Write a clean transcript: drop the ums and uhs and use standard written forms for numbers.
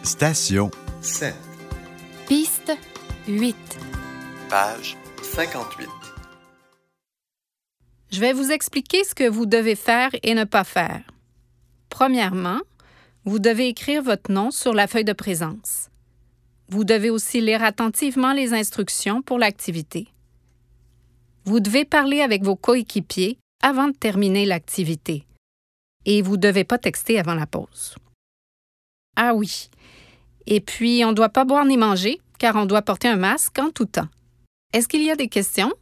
Station 7. Piste 8. Page 58. Je vais vous expliquer ce que vous devez faire et ne pas faire. Premièrement, vous devez écrire votre nom sur la feuille de présence. Vous devez aussi lire attentivement les instructions pour l'activité. Vous devez parler avec vos coéquipiers avant de terminer l'activité. Et vous ne devez pas texter avant la pause. Ah oui. Et puis, on ne doit pas boire ni manger, car on doit porter un masque en tout temps. Est-ce qu'il y a des questions?